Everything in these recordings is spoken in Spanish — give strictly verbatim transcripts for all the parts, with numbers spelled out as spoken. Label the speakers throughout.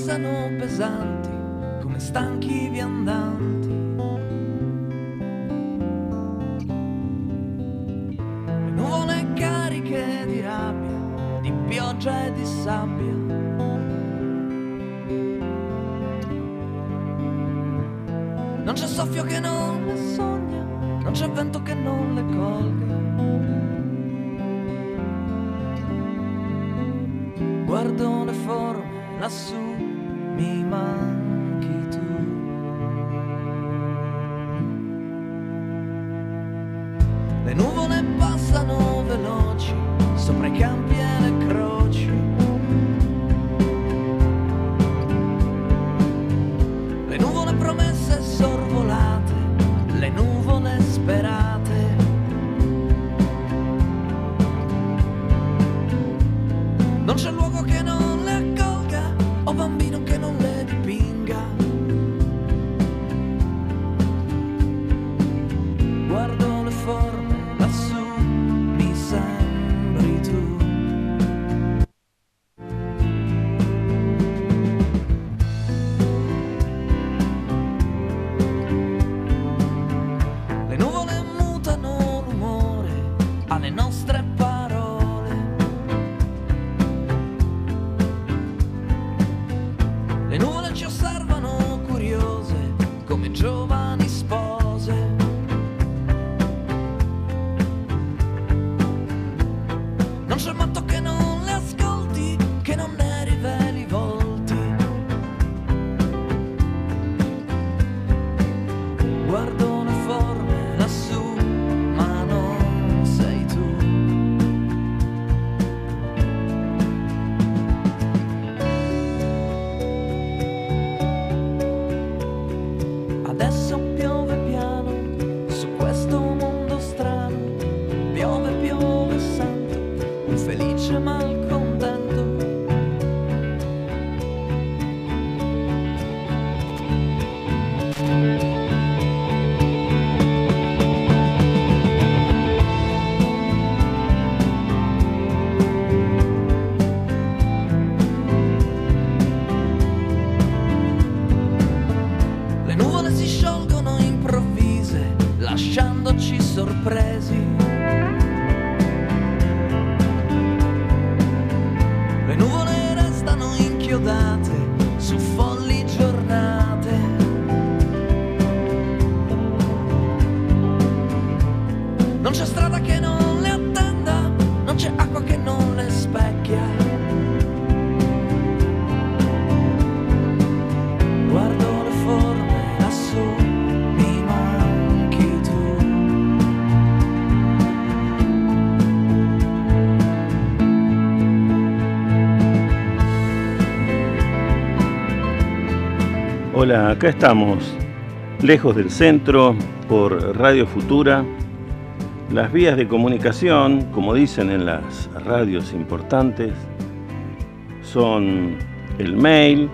Speaker 1: passano pesanti come stanchi viandanti. Le nuvole cariche di rabbia, di pioggia e di sabbia. Non c'è soffio che non le sogna, non c'è vento che non le colga. Guardo le forme lassù, mi manchi tu. Le nuvole passano veloci sopra i campi e le croci. Le nuvole promesse sorvolate, le nuvole sperate. Non c'è luogo che non le accolga, o bambino che non le dipinga. Guardo le forme lassù, mi sembri tu. Le nuvole mutano l'umore alle nostre parole. Le nuvole ci osservano curiose come giovani spose. Non c'è matto che non le ascolti, che non ne riveli i volti. Guardo le forme lassù, ma non sei tu. Adesso piove piano su questo mondo strano. Piove, piove, sento un felice malcontento. Le nuvole si sciolgono improvvise, lasciandoci sorpresi. Le nuvole restano inchiodate su folli giornate. Non c'è strada che non le attenda, non c'è acqua che non le specchia. Guardo le forme lassù, mi manchi tu.
Speaker 2: Hola, acá estamos, lejos del centro, por Radio Futura. Las vías de comunicación, como dicen en las radios importantes, son el mail,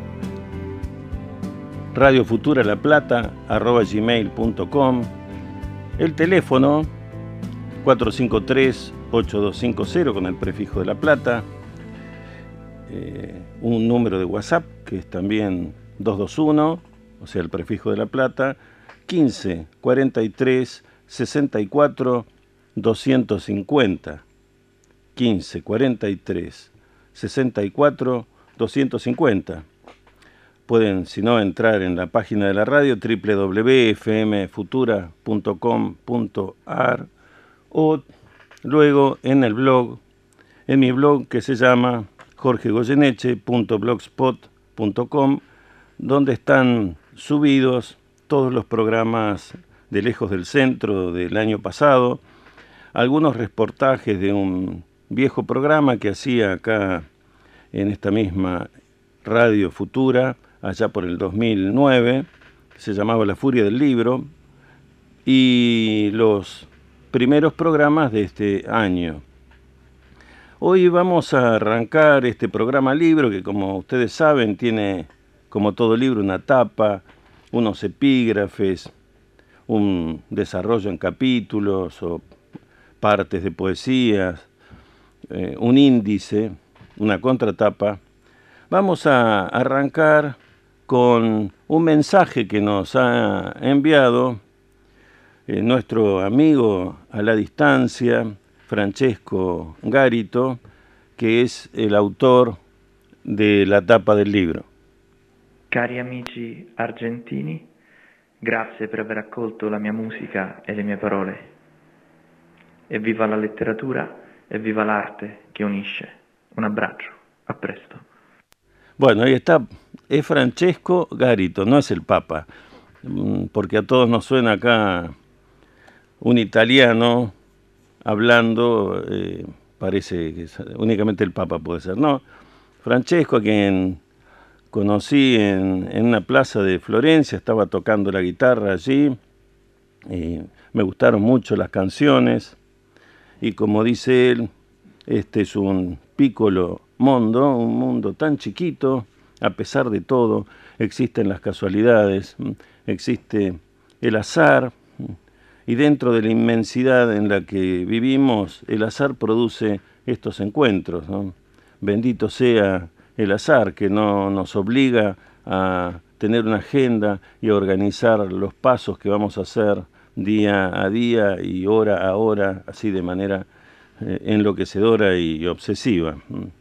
Speaker 2: radiofuturalaplata arroba gmail punto com, el teléfono cuatro cinco tres, ocho dos cinco cero con el prefijo de La Plata, eh, un número de WhatsApp que es también dos dos uno, o sea el prefijo de La Plata, quince cuarenta y tres sesenta y cuatro doscientos cincuenta, quince cuarenta y tres sesenta y cuatro doscientos cincuenta. Pueden, si no, entrar en la página de la radio doble u doble u doble u punto f m futura punto com punto a r o luego en el blog, en mi blog que se llama jorge goyeneche punto blogspot punto com, donde están subidos todos los programas de Lejos del Centro del año pasado, algunos reportajes de un viejo programa que hacía acá en esta misma Radio Futura, allá por el dos mil nueve, se llamaba La Furia del Libro, y los primeros programas de este año. Hoy vamos a arrancar este programa libro que, como ustedes saben, tiene, como todo libro, una tapa, unos epígrafes, un desarrollo en capítulos o partes de poesías, eh, un índice, una contratapa, Vamos a arrancar con un mensaje que nos ha enviado eh, nuestro amigo a la distancia, Francesco Garito, que es el autor de la tapa del libro.
Speaker 3: Cari amici argentini, grazie per aver accolto la mia musica e le mie parole. Evviva la letteratura, evviva l'arte che unisce. Un abbraccio, a presto.
Speaker 2: Bueno, ahí está, es Francesco Garito, no es el Papa, porque a todos nos suena acá un italiano hablando, eh, parece que únicamente el Papa puede ser, no. Francesco, a quien conocí en, en una plaza de Florencia, estaba tocando la guitarra allí, y me gustaron mucho las canciones, y como dice él, este es un piccolo mondo, un mundo tan chiquito, a pesar de todo, existen las casualidades, existe el azar, y dentro de la inmensidad en la que vivimos, el azar produce estos encuentros, ¿no? Bendito sea el azar, que no nos obliga a tener una agenda y a organizar los pasos que vamos a hacer día a día y hora a hora, así de manera eh, enloquecedora y obsesiva.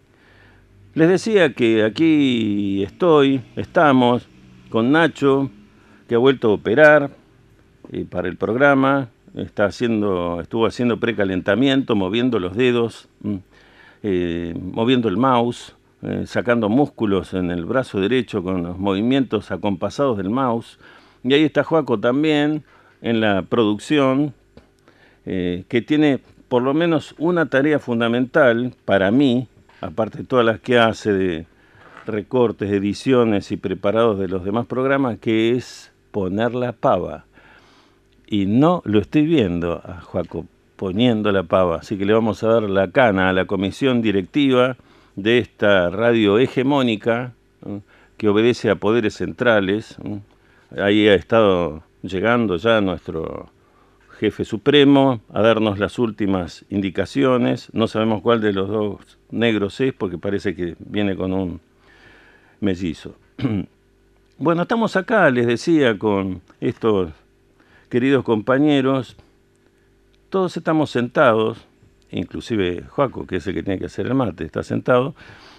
Speaker 2: Les decía que aquí estoy, estamos con Nacho, que ha vuelto a operar eh, para el programa, está haciendo, estuvo haciendo precalentamiento, moviendo los dedos, eh, moviendo el mouse, eh, sacando músculos en el brazo derecho con los movimientos acompasados del mouse. Y ahí está Joaco también en la producción, eh, que tiene por lo menos una tarea fundamental para mí, aparte de todas las que hace de recortes, ediciones y preparados de los demás programas, que es poner la pava. Y no lo estoy viendo a Joaco poniendo la pava, así que le vamos a dar la cana a la comisión directiva de esta radio hegemónica, ¿no?, que obedece a poderes centrales, ¿no? Ahí ha estado llegando ya nuestro jefe supremo a darnos las últimas indicaciones. No sabemos cuál de los dos negros es, porque parece que viene con un mellizo. Bueno, estamos acá, les decía, con estos queridos compañeros. Todos estamos sentados, inclusive Joaco, que es el que tiene que hacer el mate, está sentado.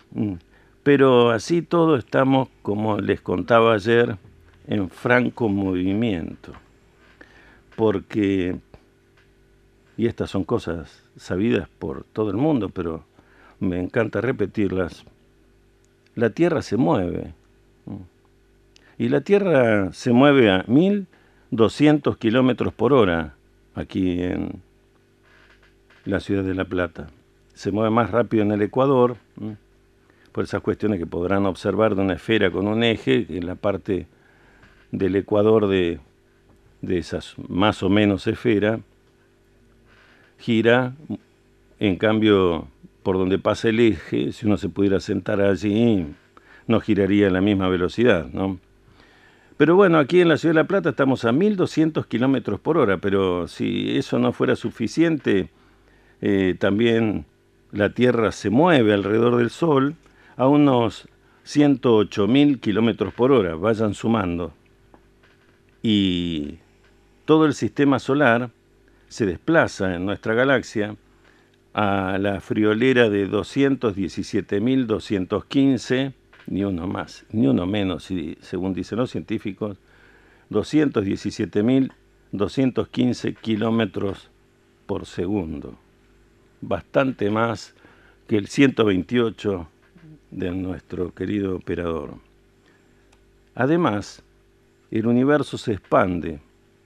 Speaker 2: Pero así todos estamos, como les contaba ayer, en franco movimiento. Porque, y estas son cosas sabidas por todo el mundo, pero me encanta repetirlas, la Tierra se mueve. Y la Tierra se mueve a mil doscientos kilómetros por hora aquí en la ciudad de La Plata. Se mueve más rápido en el Ecuador, por esas cuestiones que podrán observar de una esfera con un eje, en la parte del ecuador de, de esas más o menos esfera, gira. En cambio, por donde pasa el eje, si uno se pudiera sentar allí, no giraría a la misma velocidad, ¿no? Pero bueno, aquí en la ciudad de La Plata estamos a mil doscientos kilómetros por hora, pero si eso no fuera suficiente, eh, también la Tierra se mueve alrededor del Sol a unos ciento ocho mil kilómetros por hora, vayan sumando. Y todo el sistema solar se desplaza en nuestra galaxia a la friolera de doscientos diecisiete mil doscientos quince, ni uno más, ni uno menos, y según dicen los científicos, doscientos diecisiete mil doscientos quince kilómetros por segundo. Bastante más que el ciento veintiocho de nuestro querido operador. Además, el universo se expande.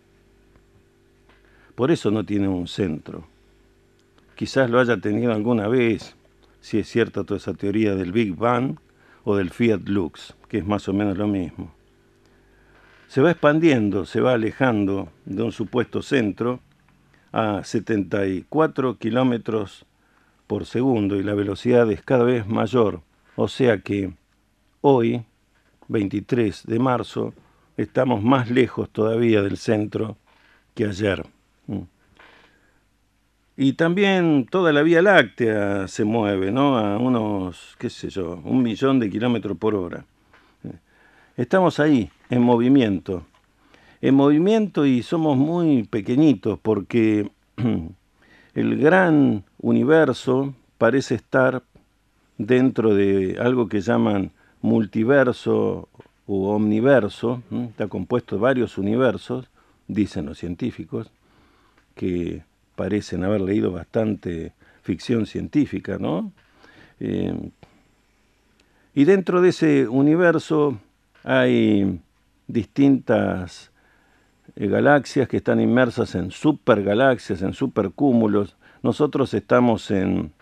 Speaker 2: Por eso no tiene un centro. Quizás lo haya tenido alguna vez, si es cierta toda esa teoría del Big Bang o del Fiat Lux, que es más o menos lo mismo. Se va expandiendo, se va alejando de un supuesto centro a setenta y cuatro kilómetros por segundo y la velocidad es cada vez mayor. O sea que hoy, veintitrés de marzo, estamos más lejos todavía del centro que ayer. Y también toda la Vía Láctea se mueve, ¿no? A unos, qué sé yo, un millón de kilómetros por hora. Estamos ahí, en movimiento. En movimiento y somos muy pequeñitos porque el gran universo parece estar dentro de algo que llaman multiverso u omniverso. Está compuesto de varios universos, dicen los científicos, que parecen haber leído bastante ficción científica, ¿no? Eh, y dentro de ese universo hay distintas eh, galaxias que están inmersas en supergalaxias, en supercúmulos. Nosotros estamos en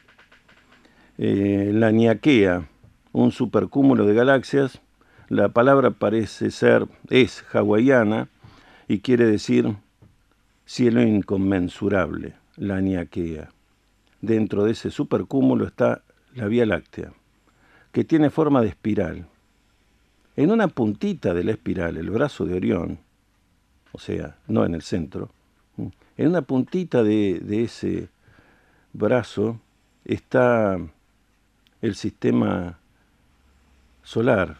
Speaker 2: eh, la Niaquea, un supercúmulo de galaxias. La palabra parece ser, es hawaiana y quiere decir cielo inconmensurable, la Niaquea. Dentro de ese supercúmulo está la Vía Láctea, que tiene forma de espiral. En una puntita de la espiral, el brazo de Orión, o sea, no en el centro, en una puntita de, de ese brazo está el sistema solar.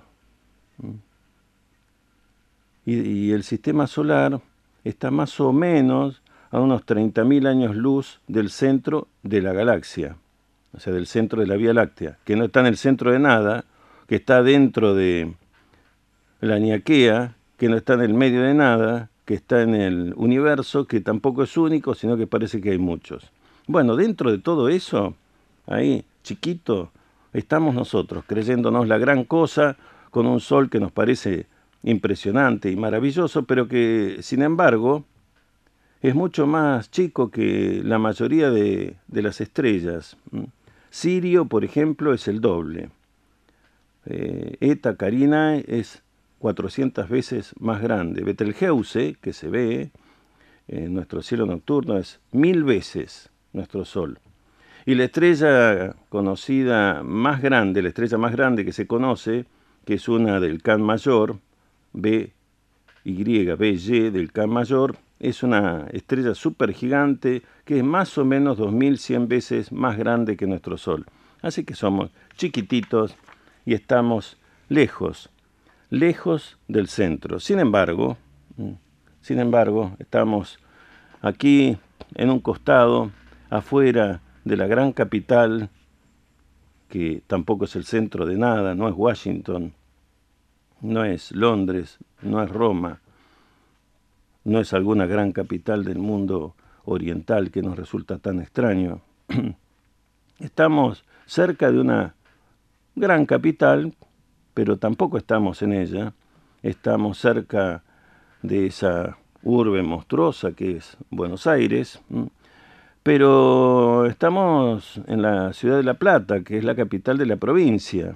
Speaker 2: Y, y el sistema solar está más o menos a unos treinta mil años luz del centro de la galaxia, o sea, del centro de la Vía Láctea, que no está en el centro de nada, que está dentro de la Niaquea, que no está en el medio de nada, que está en el universo, que tampoco es único, sino que parece que hay muchos. Bueno, dentro de todo eso, ahí, chiquito, estamos nosotros, creyéndonos la gran cosa, con un sol que nos parece impresionante y maravilloso, pero que, sin embargo, es mucho más chico que la mayoría de, de las estrellas. Sirio, por ejemplo, es el doble. Eh, Eta Carinae es cuatrocientas veces más grande. Betelgeuse, que se ve en nuestro cielo nocturno, es mil veces nuestro Sol. Y la estrella conocida más grande, la estrella más grande que se conoce, que es una del Can Mayor, B Y, B Y del Can Mayor, es una estrella supergigante que es más o menos dos mil cien veces más grande que nuestro Sol. Así que somos chiquititos y estamos lejos, lejos del centro. Sin embargo, sin embargo, estamos aquí en un costado, afuera de la gran capital, que tampoco es el centro de nada, no es Washington, no es Londres, no es Roma, no es alguna gran capital del mundo oriental que nos resulta tan extraño. Estamos cerca de una gran capital, pero tampoco estamos en ella. Estamos cerca de esa urbe monstruosa que es Buenos Aires, pero estamos en la ciudad de La Plata, que es la capital de la provincia.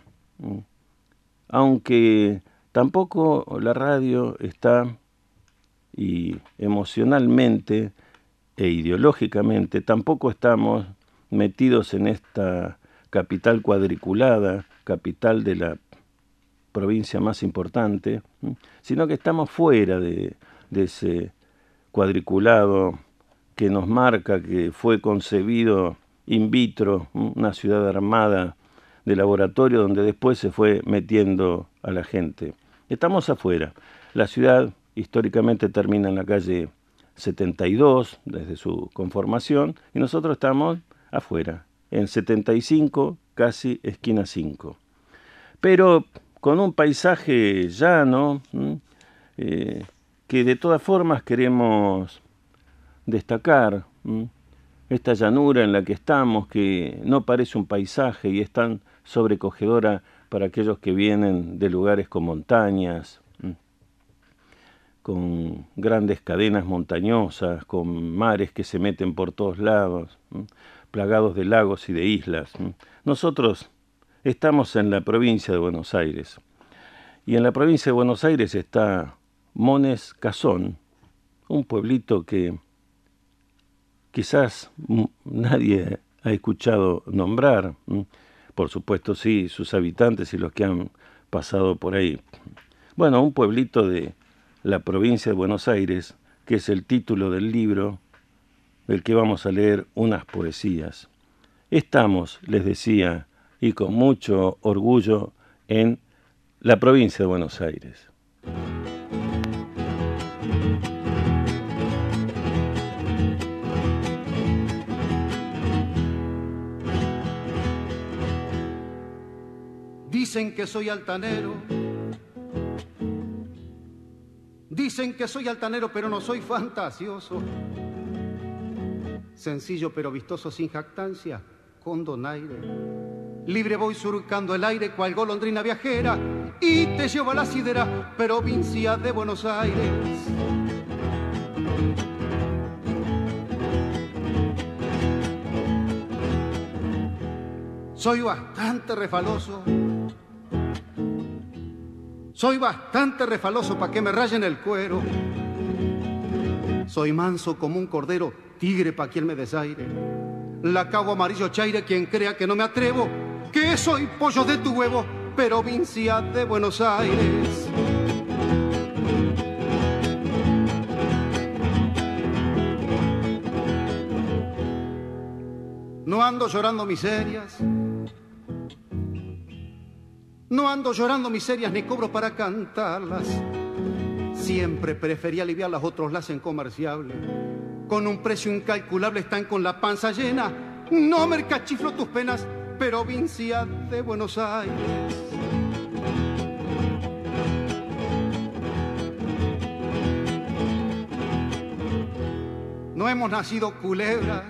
Speaker 2: Aunque tampoco la radio está, y emocionalmente e ideológicamente tampoco estamos metidos en esta capital cuadriculada, capital de la provincia más importante, sino que estamos fuera de, de ese cuadriculado que nos marca que fue concebido in vitro, una ciudad armada de laboratorio donde después se fue metiendo a la gente. Estamos afuera. La ciudad históricamente termina en la calle setenta y dos desde su conformación y nosotros estamos afuera, en setenta y cinco, casi esquina cinco. Pero con un paisaje llano, eh, que de todas formas queremos destacar, ¿m? Esta llanura en la que estamos, que no parece un paisaje y es tan sobrecogedora para aquellos que vienen de lugares con montañas, ¿m? Con grandes cadenas montañosas, con mares que se meten por todos lados, ¿m? Plagados de lagos y de islas. ¿m? Nosotros estamos en la provincia de Buenos Aires, y en la provincia de Buenos Aires está Mones Casón, un pueblito que quizás nadie ha escuchado nombrar, por supuesto sí, sus habitantes y los que han pasado por ahí. Bueno, un pueblito de la provincia de Buenos Aires, que es el título del libro del que vamos a leer unas poesías. Estamos, les decía, y con mucho orgullo, en la provincia de Buenos Aires.
Speaker 4: Dicen que soy altanero, dicen que soy altanero, pero no soy fantasioso. Sencillo pero vistoso, sin jactancia, con donaire. Libre voy surcando el aire cual golondrina viajera y te llevo a la sidera, provincia de Buenos Aires. Soy bastante refaloso, soy bastante refaloso pa' que me rayen el cuero. Soy manso como un cordero, tigre pa' quien me desaire. La cabo amarillo chaire, quien crea que no me atrevo, que soy pollo de tu huevo, provincia de Buenos Aires. No ando llorando miserias, no ando llorando miserias ni cobro para cantarlas. Siempre preferí aliviarlas, otros las hacen comerciables. Con un precio incalculable están con la panza llena. No mercachiflo tus penas, provincia de Buenos Aires. No hemos nacido culebras,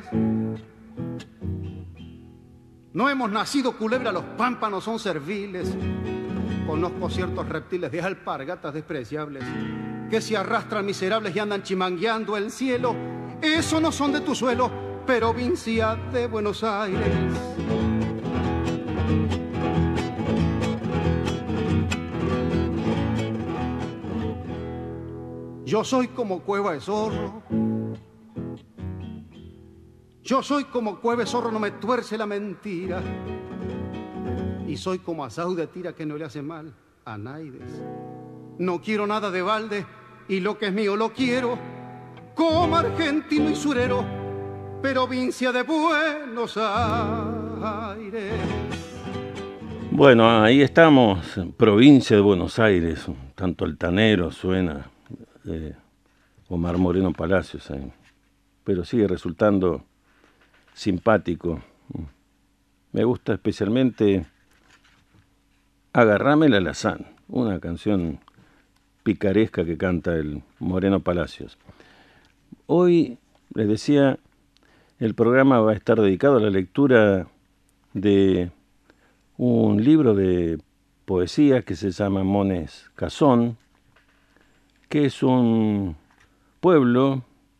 Speaker 4: no hemos nacido culebras, los pámpanos son serviles. Conozco ciertos reptiles de alpargatas despreciables que se arrastran miserables y andan chimangueando el cielo. Eso no son de tu suelo, provincia de Buenos Aires. Yo soy como cueva de zorro, yo soy como cueva de zorro, no me tuerce la mentira. Y soy como asau de tira que no le hace mal a naides. No quiero nada de balde y lo que es mío lo quiero, como argentino y surero, provincia de Buenos Aires.
Speaker 2: Bueno, ahí estamos, provincia de Buenos Aires, tanto altanero suena, eh, Omar Moreno Palacios ahí, pero sigue resultando simpático. Me gusta especialmente Agarrame el alazán, una canción picaresca que canta el Moreno Palacios. Hoy, les decía, el programa va a estar dedicado a la lectura de un libro de poesía que se llama Mones Casón, que es un pueblo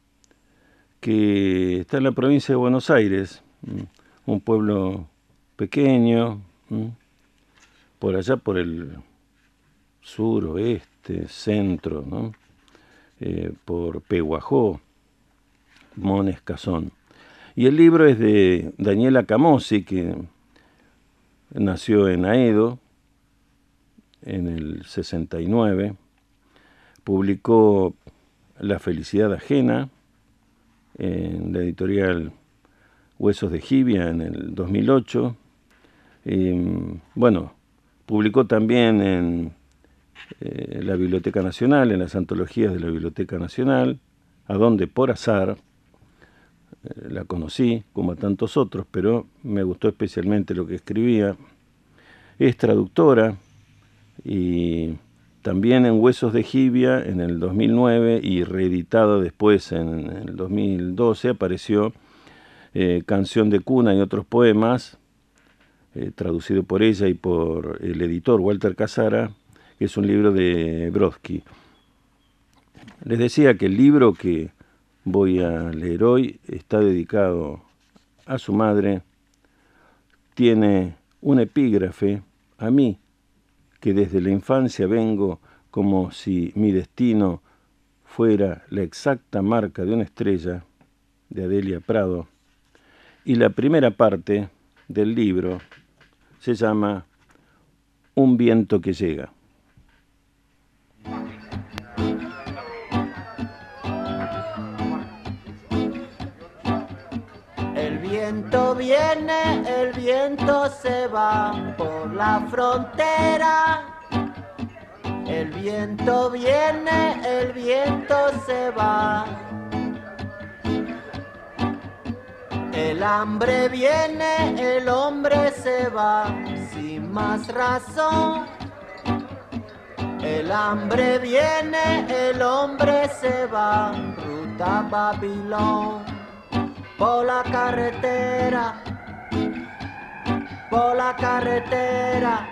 Speaker 2: que está en la provincia de Buenos Aires, un pueblo pequeño, por allá por el sur, oeste, centro, ¿no? Eh, por Peguajó, Mones Casón. Y el libro es de Daniela Camossi, que nació en Aedo en el sesenta y nueve, publicó La felicidad ajena en la editorial Huesos de Jibia en el dos mil ocho. Eh, bueno, publicó también en eh, la Biblioteca Nacional, en las antologías de la Biblioteca Nacional, a donde por azar eh, la conocí, como a tantos otros, pero me gustó especialmente lo que escribía. Es traductora y también en Huesos de Jibia en el dos mil nueve y reeditado después en el dos mil doce apareció eh, Canción de Cuna y otros poemas, Eh, traducido por ella y por el editor Walter Casara, que es un libro de Brodsky. Les decía que el libro que voy a leer hoy está dedicado a su madre, tiene un epígrafe a mí, que desde la infancia vengo como si mi destino fuera la exacta marca de una estrella, de Adelia Prado, y la primera parte del libro se llama Un viento que llega.
Speaker 5: viento viene, el viento se va por la frontera. El viento viene, el viento se va. El hambre viene, el hombre se va, sin más razón. El hambre viene, el hombre se va, ruta Babilón. Por la carretera, por la carretera.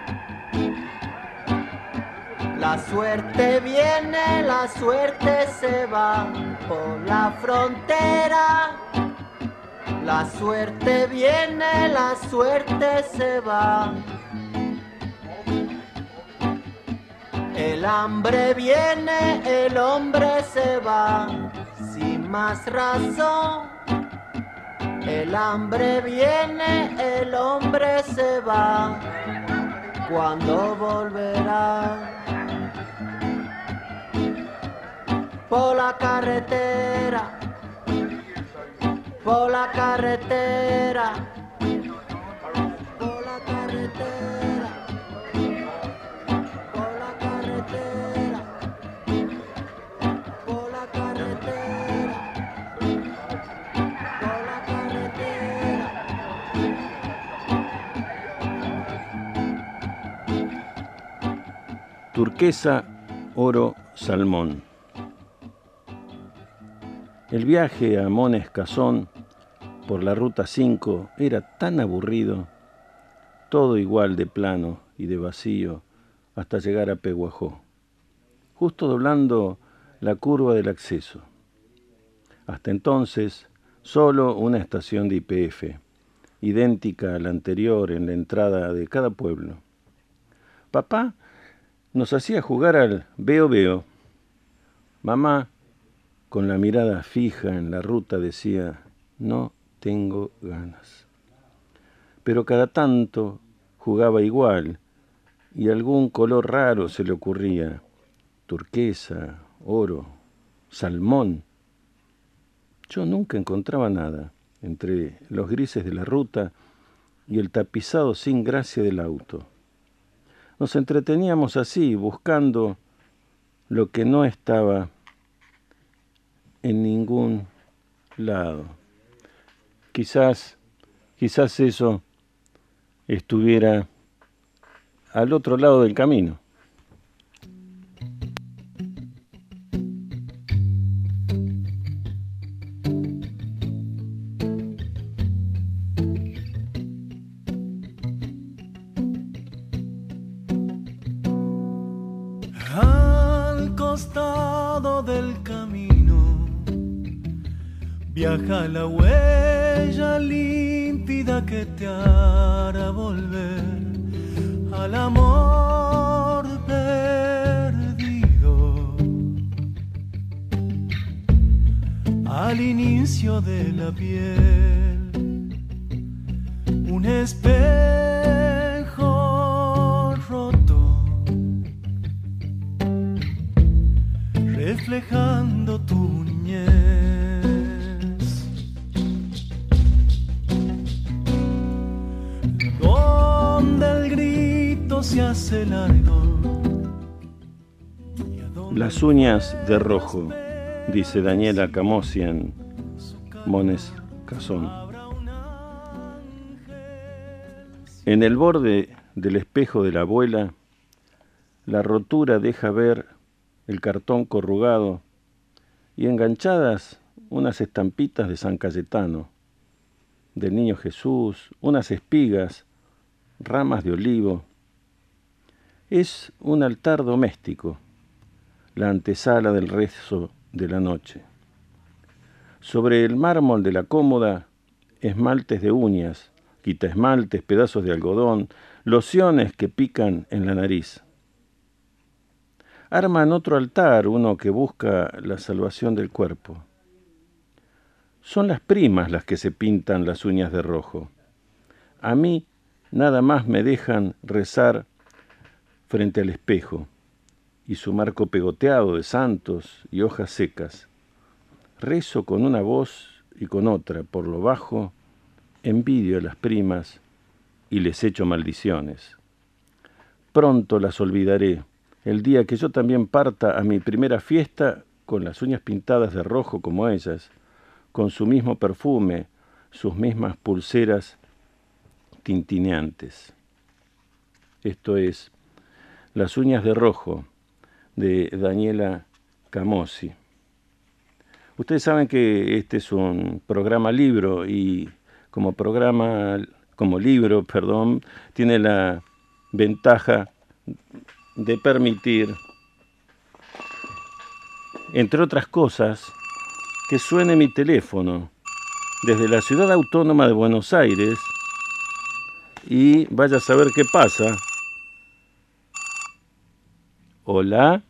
Speaker 5: La suerte viene, la suerte se va, por la frontera. La suerte viene, la suerte se va. El hambre viene, el hombre se va, sin más razón. El hambre viene, el hombre se va. ¿Cuándo volverá? Por la carretera, por la carretera, por la carretera, por la carretera, por la carretera, por la carretera.
Speaker 2: Turquesa, oro, salmón. El viaje a Mones Casón por la ruta cinco era tan aburrido, todo igual de plano y de vacío, hasta llegar a Pehuajó, justo doblando la curva del acceso. Hasta entonces, solo una estación de Y P F, idéntica a la anterior en la entrada de cada pueblo. Papá nos hacía jugar al veo veo. Mamá, con la mirada fija en la ruta, decía, no tengo ganas. Pero cada tanto jugaba igual y algún color raro se le ocurría, turquesa, oro, salmón. Yo nunca encontraba nada entre los grises de la ruta y el tapizado sin gracia del auto. Nos entreteníamos así, buscando lo que no estaba en ningún lado. Quizás, quizás eso estuviera al otro lado del camino.
Speaker 1: Al costado del camino viaja la huella límpida que te hará volver al amor perdido, al inicio de la piel, un espejo roto, reflejando tu niñez. Se hace largo.
Speaker 2: Las uñas de rojo, dice Daniela Camosian, Mones Casón. En el borde del espejo de la abuela, la rotura deja ver el cartón corrugado y enganchadas unas estampitas de San Cayetano, del Niño Jesús, unas espigas, ramas de olivo. Es un altar doméstico, la antesala del rezo de la noche. Sobre el mármol de la cómoda, esmaltes de uñas, quitaesmaltes, pedazos de algodón, lociones que pican en la nariz. Arman otro altar, uno que busca la salvación del cuerpo. Son las primas las que se pintan las uñas de rojo. A mí nada más me dejan rezar frente al espejo y su marco pegoteado de santos y hojas secas. Rezo con una voz y con otra, por lo bajo envidio a las primas y les echo maldiciones. Pronto las olvidaré, el día que yo también parta a mi primera fiesta con las uñas pintadas de rojo como ellas, con su mismo perfume, sus mismas pulseras tintineantes. Esto es Las uñas de rojo, de Daniela Camossi. Ustedes saben que este es un programa libro y como programa, como libro, perdón, tiene la ventaja de permitir, entre otras cosas, que suene mi teléfono desde la ciudad autónoma de Buenos Aires y vaya a saber qué pasa. Hola.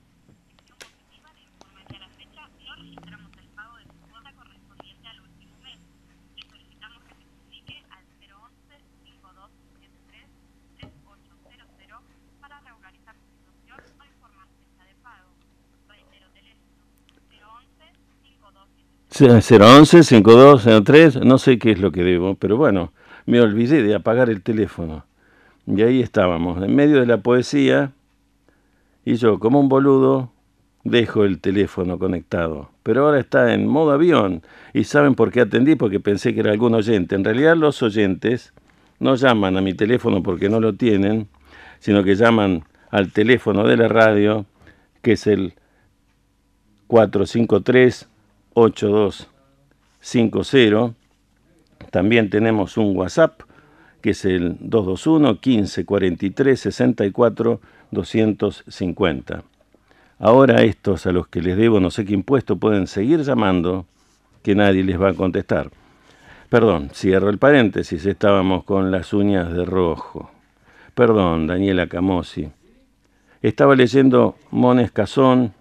Speaker 2: cero once, cincuenta y dos cero tres, no sé qué es lo que debo, pero bueno, me olvidé de apagar el teléfono. Y ahí estábamos, en medio de la poesía, y yo, como un boludo, dejo el teléfono conectado. Pero ahora está en modo avión, y ¿saben por qué atendí? Porque pensé que era algún oyente. En realidad los oyentes no llaman a mi teléfono porque no lo tienen, sino que llaman al teléfono de la radio, que es el cuatro cinco tres, ocho dos cinco cero. También tenemos un WhatsApp que es el dos dos uno, quince, cuarenta y tres, sesenta y cuatro, doscientos cincuenta. Ahora estos a los que les debo no sé qué impuesto pueden seguir llamando, que nadie les va a contestar. Perdón, cierro el paréntesis, estábamos con Las uñas de rojo. Perdón, Daniela Camossi. Estaba leyendo Mones Cazón,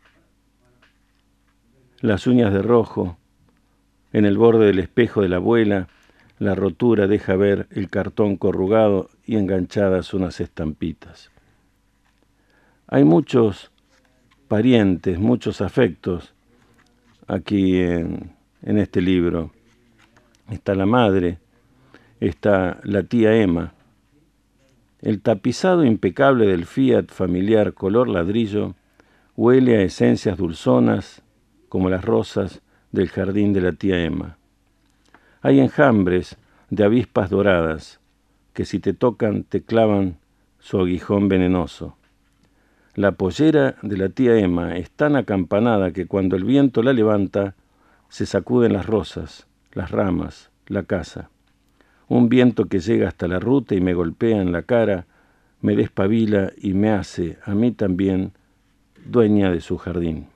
Speaker 2: Las uñas de rojo, en el borde del espejo de la abuela, la rotura deja ver el cartón corrugado y enganchadas unas estampitas. Hay muchos parientes, muchos afectos aquí en, en este libro. Está la madre, está la tía Emma. El tapizado impecable del Fiat familiar color ladrillo huele a esencias dulzonas, como las rosas del jardín de la tía Emma. Hay enjambres de avispas doradas que si te tocan te clavan su aguijón venenoso. La pollera de la tía Emma es tan acampanada que cuando el viento la levanta se sacuden las rosas, las ramas, la casa. Un viento que llega hasta la ruta y me golpea en la cara, me despabila y me hace, a mí también, dueña de su jardín.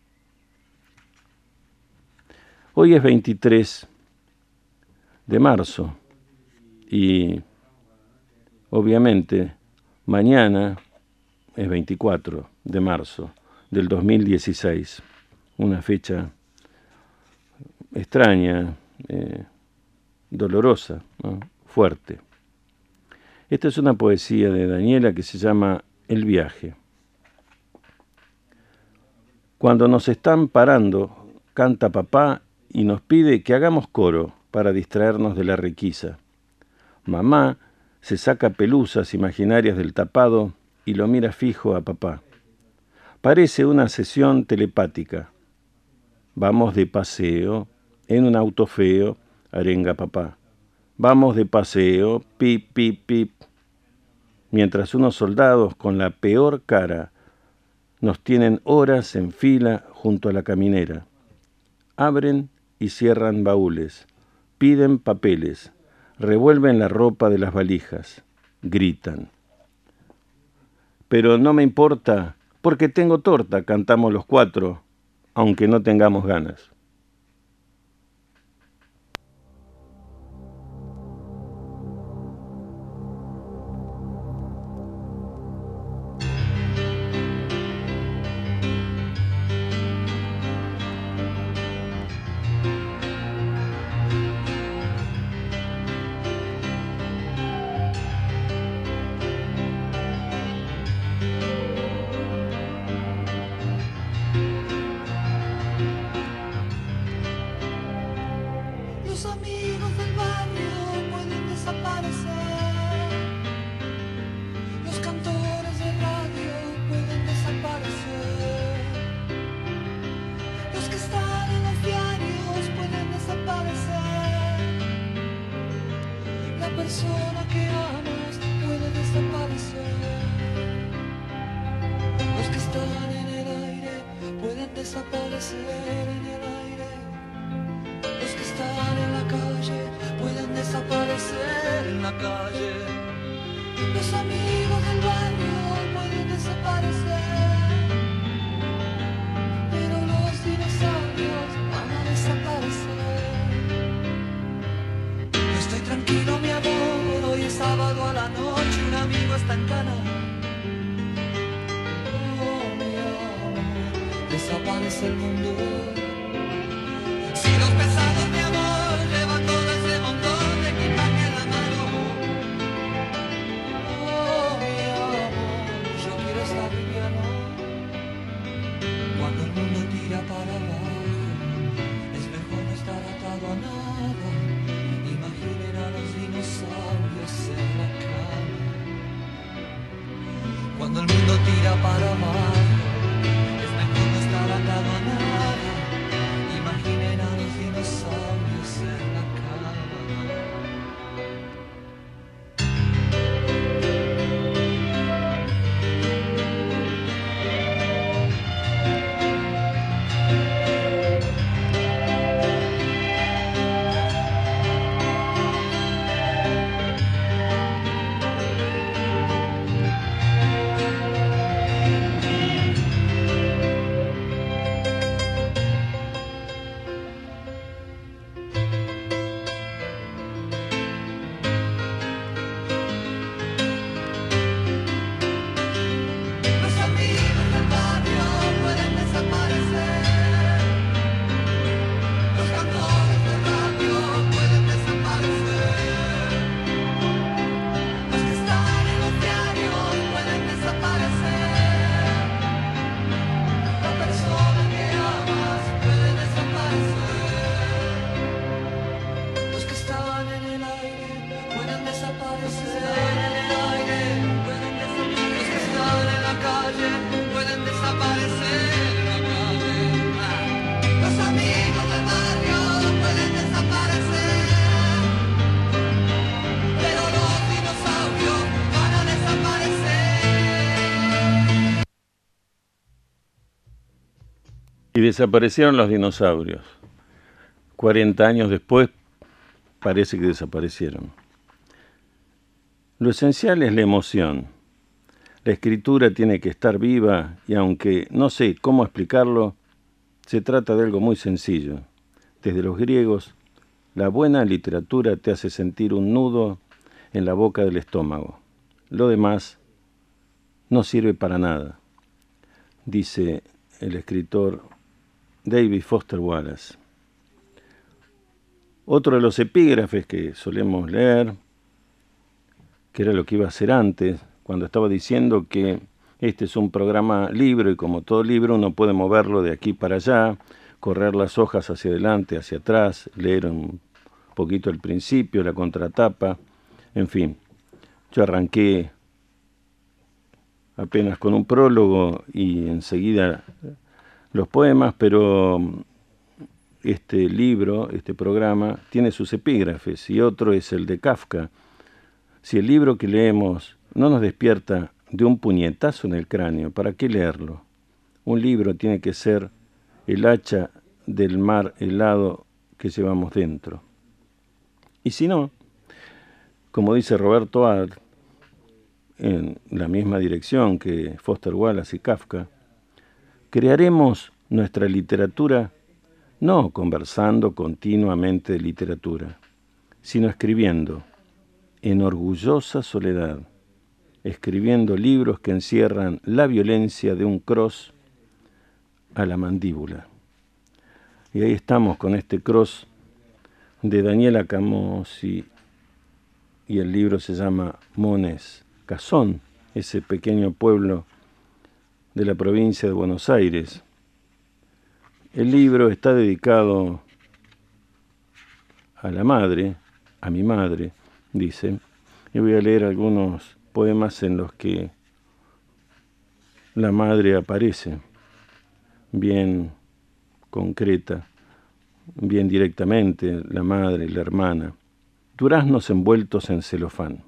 Speaker 2: Hoy es veintitrés de marzo y obviamente mañana es veinticuatro de marzo del dos mil dieciséis, una fecha extraña, eh, dolorosa, ¿no? Fuerte. Esta es una poesía de Daniela que se llama El viaje. Cuando nos están parando, canta papá y nos pide que hagamos coro para distraernos de la requisa. Mamá se saca pelusas imaginarias del tapado y lo mira fijo a papá. Parece una sesión telepática. Vamos de paseo, en un auto feo, arenga papá. Vamos de paseo, pip, pip, pip. Mientras unos soldados con la peor cara nos tienen horas en fila junto a la caminera. Abren y cierran baúles, piden papeles, revuelven la ropa de las valijas, gritan. Pero no me importa, porque tengo torta, cantamos los cuatro, aunque no tengamos ganas.
Speaker 1: persona que amas puede desaparecer. Los que están en el aire pueden desaparecer en el aire. Los que están en la calle pueden desaparecer en la calle. Los amigos del barrio pueden desaparecer, pero los dinosaurios van a desaparecer. Yo estoy tranquilo, mi amor, hoy es sábado a la noche, un amigo está en cana. Oh, mi amor, desaparece el mundo. Si los pesados, mi amor, llevan todo ese montón de equipaje en la mano. Oh, mi amor, yo quiero estar liviano. Cuando el mundo tira para abajo, es mejor no estar atado a nada. Imaginen a los dinosaurios en la cama. Cuando el mundo tira para abajo, es mejor no estar atado a nada. Imaginen a los dinosaurios en la cama. Los amigos del barrio pueden desaparecer. Los cantores de radio pueden desaparecer. Los que están en los diarios pueden desaparecer. La persona que amas puede desaparecer. Los que están en el aire pueden desaparecer. En el aire pueden desaparecer. Los que están en la calle pueden desaparecer en la calle. Ah. Los amigos del barrio pueden desaparecer, pero los dinosaurios van a desaparecer.
Speaker 2: Y desaparecieron los dinosaurios. cuarenta años después parece que desaparecieron. Lo esencial es la emoción. La escritura tiene que estar viva y aunque no sé cómo explicarlo, se trata de algo muy sencillo. Desde los griegos, la buena literatura te hace sentir un nudo en la boca del estómago. Lo demás no sirve para nada, dice el escritor David Foster Wallace. Otro de los epígrafes que solemos leer, que era lo que iba a hacer antes, cuando estaba diciendo que este es un programa libro y como todo libro uno puede moverlo de aquí para allá, correr las hojas hacia adelante, hacia atrás, leer un poquito el principio, la contratapa, en fin. Yo arranqué apenas con un prólogo y enseguida los poemas, pero este libro, este programa, tiene sus epígrafes y otro es el de Kafka. Si el libro que leemos no nos despierta de un puñetazo en el cráneo, ¿para qué leerlo? Un libro tiene que ser el hacha del mar helado que llevamos dentro. Y si no, como dice Roberto Ad, en la misma dirección que Foster Wallace y Kafka, crearemos nuestra literatura no conversando continuamente de literatura, sino escribiendo en orgullosa soledad, escribiendo libros que encierran la violencia de un cross a la mandíbula. Y ahí estamos con este cross de Daniela Camossi y el libro se llama Mones Cazón, ese pequeño pueblo de la provincia de Buenos Aires. El libro está dedicado a la madre, a mi madre, dice, y voy a leer algunos poemas en los que la madre aparece bien concreta, bien directamente, la madre, la hermana. duraznos envueltos en celofán.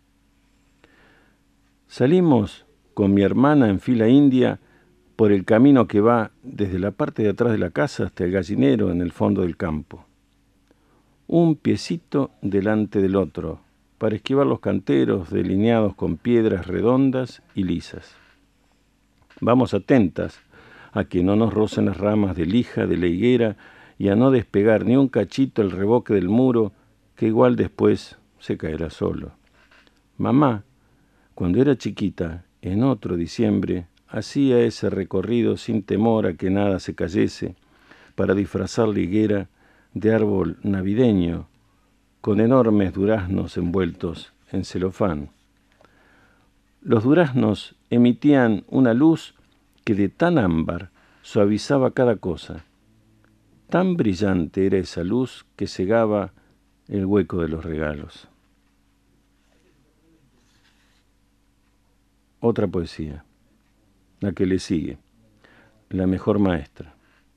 Speaker 2: Salimos con mi hermana en fila india por el camino que va desde la parte de atrás de la casa hasta el gallinero en el fondo del campo. Un piecito delante del otro, para esquivar los canteros delineados con piedras redondas y lisas. Vamos atentas a que no nos rocen las ramas de lija de la higuera y a no despegar ni un cachito el reboque del muro, que igual después se caerá solo. Mamá, cuando era chiquita, en otro diciembre, hacía ese recorrido sin temor a que nada se cayese, para disfrazar la higuera de árbol navideño, con enormes duraznos envueltos en celofán. Los duraznos emitían una luz que de tan ámbar suavizaba cada cosa. Tan brillante era esa luz que cegaba el hueco de los regalos. Otra poesía, la que le sigue, La mejor maestra.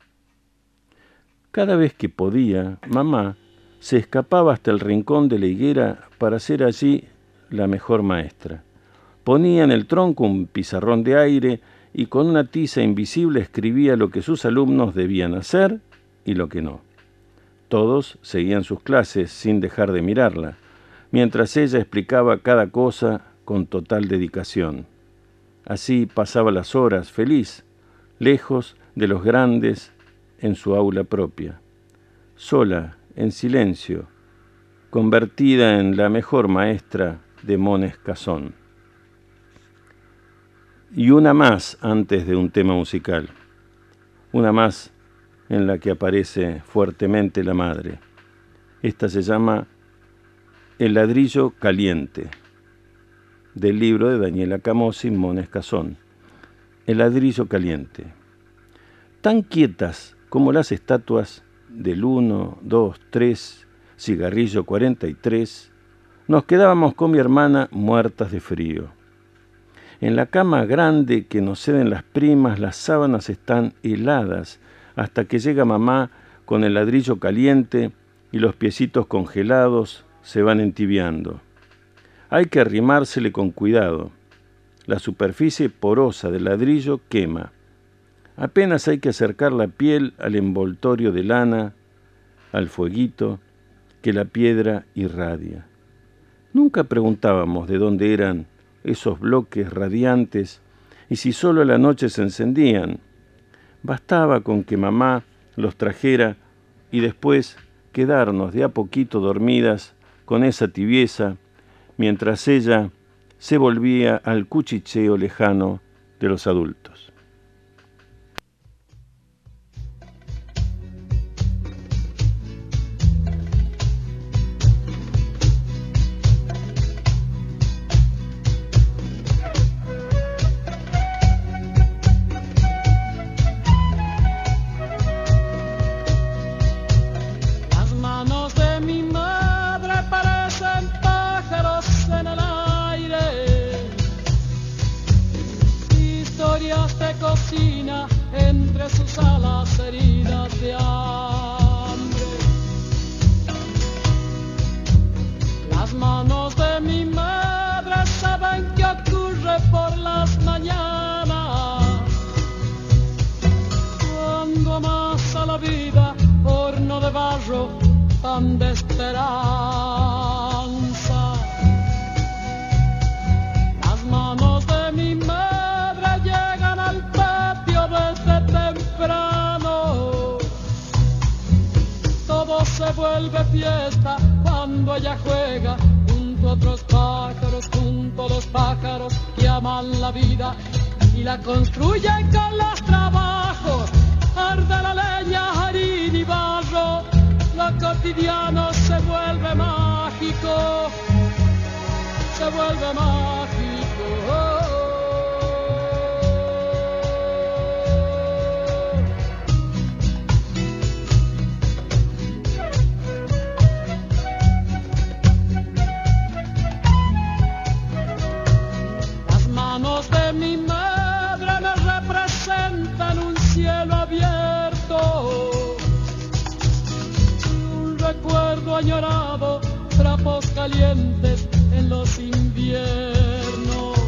Speaker 2: Cada vez que podía, mamá se escapaba hasta el rincón de la higuera para ser allí la mejor maestra. Ponía en el tronco un pizarrón de aire y con una tiza invisible escribía lo que sus alumnos debían hacer y lo que no. Todos seguían sus clases sin dejar de mirarla, mientras ella explicaba cada cosa con total dedicación. Así pasaba las horas feliz, lejos de los grandes en su aula propia, sola, en silencio, convertida en la mejor maestra de Mones Casón. Y una más antes de un tema musical, una más en la que aparece fuertemente la madre. Esta se llama El ladrillo caliente, del libro de Daniela Camossi, Mones Casón. El ladrillo caliente. Tan quietas como las estatuas del uno, dos, tres, cigarrillo cuarenta y tres, nos quedábamos con mi hermana muertas de frío. En la cama grande que nos ceden las primas, las sábanas están heladas hasta que llega mamá con el ladrillo caliente y los piecitos congelados se van entibiando. Hay que arrimársele con cuidado. La superficie porosa del ladrillo quema. Apenas hay que acercar la piel al envoltorio de lana, al fueguito que la piedra irradia. Nunca preguntábamos de dónde eran esos bloques radiantes y si solo a la noche se encendían. Bastaba con que mamá los trajera y después quedarnos de a poquito dormidas con esa tibieza, mientras ella se volvía al cuchicheo lejano de los adultos.
Speaker 6: Entre sus alas heridas de hambre, las manos de mi madre saben qué ocurre por las mañanas, cuando amasa la vida horno de barro pan de esperanza. Las manos de mi madre llegan al desde temprano, todo se vuelve fiesta cuando ella juega junto a otros pájaros, junto a los pájaros que aman la vida y la construyen con los trabajos. Arde la leña, harina y barro, lo cotidiano se vuelve mágico, se vuelve mágico. Oh. De mi madre me representan un cielo abierto, un recuerdo añorado trapos calientes en los inviernos.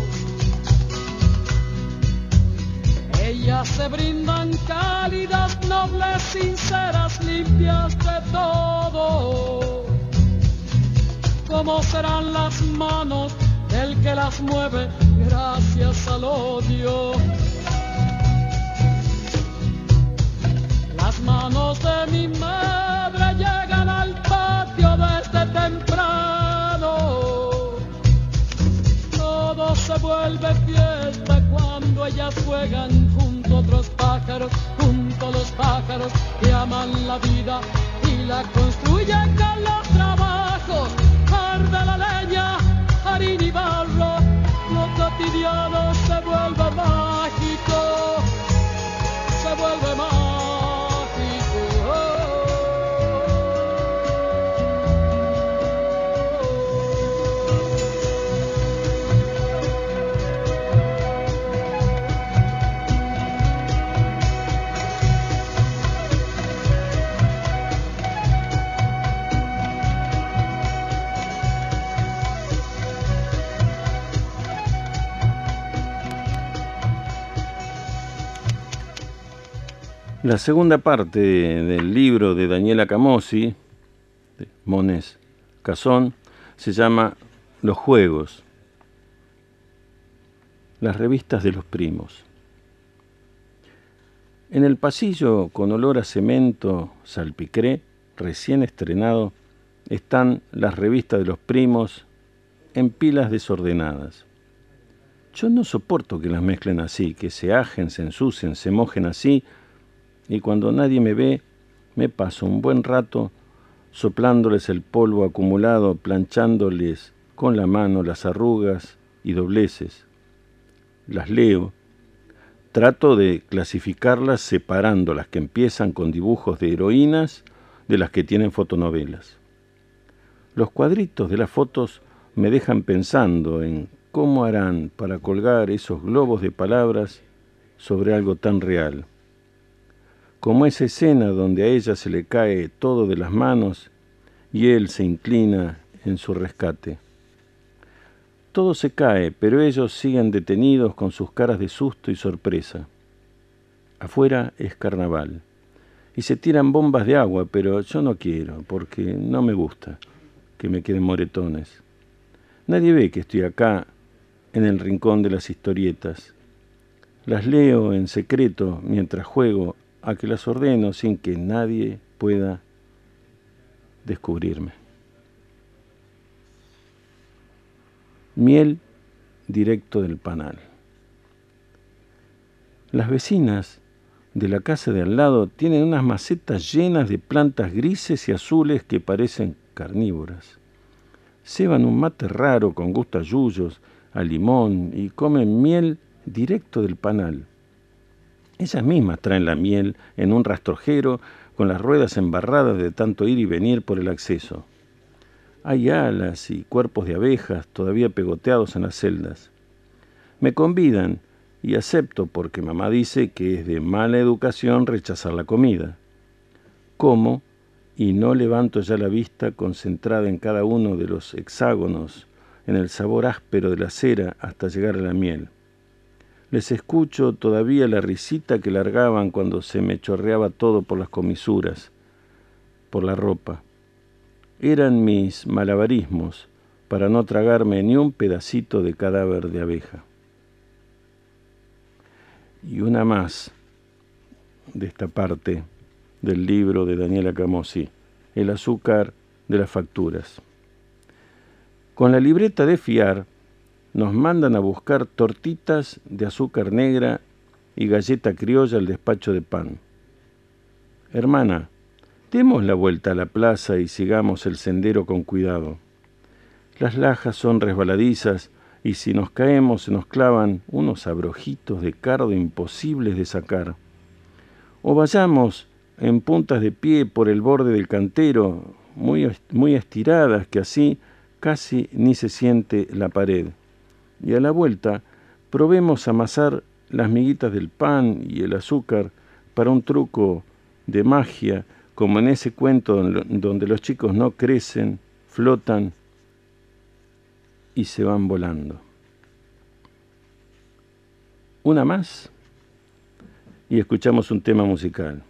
Speaker 6: Ellas se brindan cálidas, nobles, sinceras, limpias de todo. ¿Cómo serán las manos del que las mueve gracias al odio? Las manos de mi madre llegan al patio desde temprano. Todo se vuelve fiesta cuando ellas juegan junto a otros pájaros, junto a los pájaros que aman la vida y la construyen con los trabajos. Arde la leña, harina y barro, lo cotidiano se vuelve mágico, se vuelve mágico.
Speaker 2: La segunda parte del libro de Daniela Camossi, de Mones Cazón, se llama Los Juegos, las revistas de los primos. En el pasillo, con olor a cemento salpicré, recién estrenado, están las revistas de los primos en pilas desordenadas. Yo no soporto que las mezclen así, que se ajen, se ensucien, se mojen así, y cuando nadie me ve, me paso un buen rato soplándoles el polvo acumulado, planchándoles con la mano las arrugas y dobleces. Las leo, trato de clasificarlas separando las que empiezan con dibujos de heroínas de las que tienen fotonovelas. Los cuadritos de las fotos me dejan pensando en cómo harán para colgar esos globos de palabras sobre algo tan real. Como esa escena donde a ella se le cae todo de las manos y él se inclina en su rescate. Todo se cae, pero ellos siguen detenidos con sus caras de susto y sorpresa. Afuera es carnaval, y se tiran bombas de agua, pero yo no quiero, porque no me gusta que me queden moretones. Nadie ve que estoy acá, en el rincón de las historietas. Las leo en secreto mientras juego a que las ordeno sin que nadie pueda descubrirme. Miel directo del panal. Las vecinas de la casa de al lado tienen unas macetas llenas de plantas grises y azules que parecen carnívoras. Ceban un mate raro con gusto a yuyos, a limón y comen miel directo del panal. Ellas mismas traen la miel en un rastrojero con las ruedas embarradas de tanto ir y venir por el acceso. Hay alas y cuerpos de abejas todavía pegoteados en las celdas. Me convidan y acepto porque mamá dice que es de mala educación rechazar la comida. Como y no levanto ya la vista concentrada en cada uno de los hexágonos, en el sabor áspero de la cera hasta llegar a la miel. Les escucho todavía la risita que largaban cuando se me chorreaba todo por las comisuras, por la ropa. Eran mis malabarismos para no tragarme ni un pedacito de cadáver de abeja. Y una más de esta parte del libro de Daniela Camossi, El azúcar de las facturas. Con la libreta de fiar, nos mandan a buscar tortitas de azúcar negra y galleta criolla al despacho de pan. Hermana, demos la vuelta a la plaza y sigamos el sendero con cuidado. Las lajas son resbaladizas y si nos caemos se nos clavan unos abrojitos de cardo imposibles de sacar. O vayamos en puntas de pie por el borde del cantero, muy, muy estiradas que así casi ni se siente la pared. Y a la vuelta probemos amasar las miguitas del pan y el azúcar para un truco de magia, como en ese cuento donde los chicos no crecen, flotan y se van volando. Una más y escuchamos un tema musical.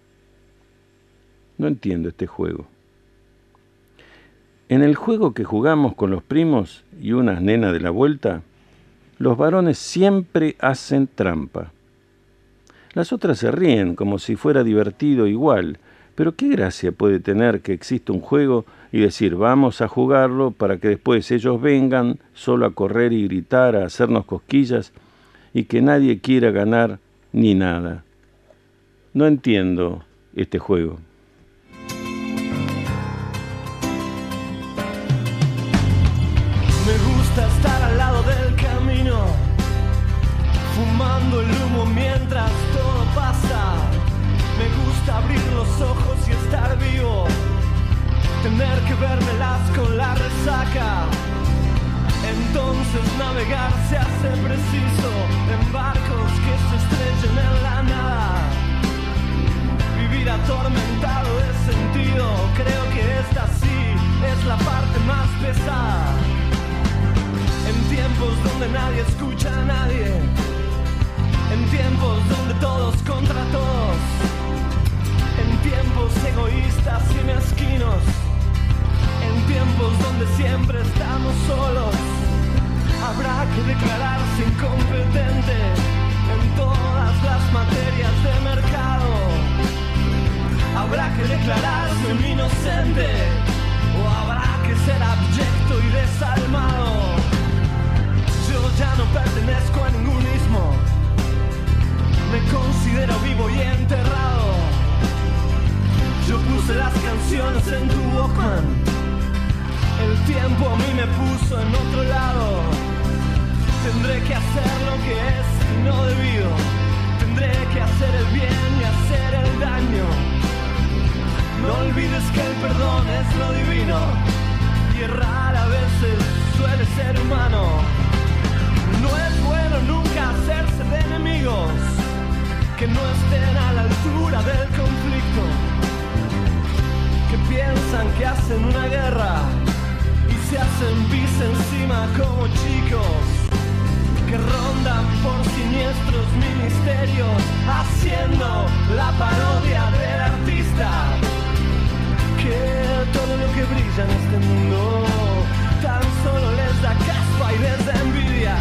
Speaker 2: No entiendo este juego. En el juego que jugamos con los primos y unas nenas de la vuelta, los varones siempre hacen trampa. Las otras se ríen como si fuera divertido igual, pero ¿qué gracia puede tener que exista un juego y decir vamos a jugarlo para que después ellos vengan solo a correr y gritar, a hacernos cosquillas y que nadie quiera ganar ni nada? No entiendo este juego.
Speaker 7: Me gusta estar al lado del camino, fumando el humo mientras todo pasa. Me gusta abrir los ojos y estar vivo, tener que vérmelas con la resaca. Entonces navegar se hace preciso en barcos que se estrellen en la nada. Vivir atormentado de sentido, creo que esta sí es la parte más pesada. En tiempos donde nadie escucha a nadie, en tiempos donde todos contra todos, en tiempos egoístas y mezquinos, en tiempos donde siempre estamos solos, habrá que declararse incompetente en todas las materias de mercado. Habrá que declararse un inocente o habrá que ser abyecto y desalmado. Yo ya no pertenezco a ningún ismo, me considero vivo y enterrado. Yo puse las canciones en tu Walkman, el tiempo a mí me puso en otro lado. Tendré que hacer lo que es y no debido, tendré que hacer el bien y hacer el daño. No olvides que el perdón es lo divino y errar a veces suele ser humano. No es bueno nunca hacerse de enemigos que no estén a la altura del conflicto, que piensan que hacen una guerra y se hacen pis encima como chicos, que rondan por siniestros ministerios haciendo la parodia del artista, que todo lo que brilla en este mundo tan solo les da caspa y les da envidia.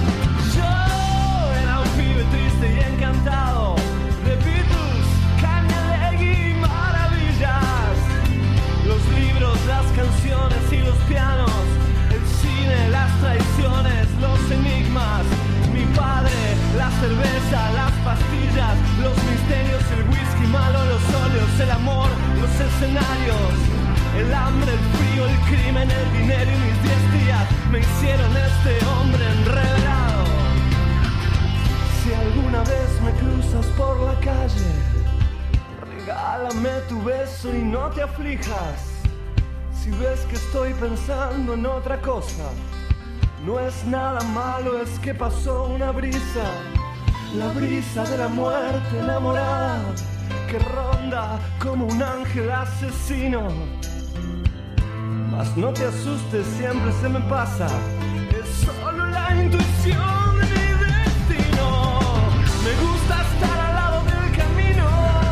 Speaker 7: Yo era un pibe triste y encantado de Beatles, Cañalegui y maravillas. Los libros, las canciones y los pianos, el cine, las traiciones, los enigmas. Mi padre, la cerveza, las pastillas, los misterios, el whisky malo, los óleos, el amor, los escenarios, el hambre, el frío, el crimen, el dinero y mis diez días me hicieron este hombre enredado. Si alguna vez me cruzas por la calle, regálame tu beso y no te aflijas. Si ves que estoy pensando en otra cosa, no es nada malo, es que pasó una brisa, la brisa de la muerte enamorada, que ronda como un ángel asesino. Mas no te asustes, siempre se me pasa, es solo la intuición de mi destino. Me gusta estar al lado del camino,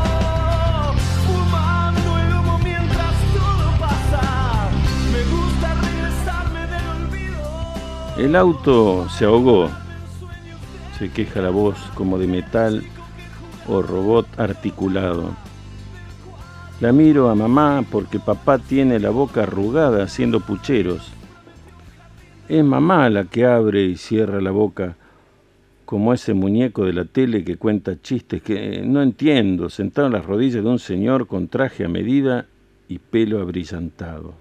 Speaker 7: fumando el humo mientras todo pasa. Me gusta regresarme del olvido.
Speaker 2: El auto se ahogó, se queja la voz como de metal o robot articulado. La miro a mamá porque papá tiene la boca arrugada haciendo pucheros. Es mamá la que abre y cierra la boca, como ese muñeco de la tele que cuenta chistes que no entiendo, sentado en las rodillas de un señor con traje a medida y pelo abrillantado.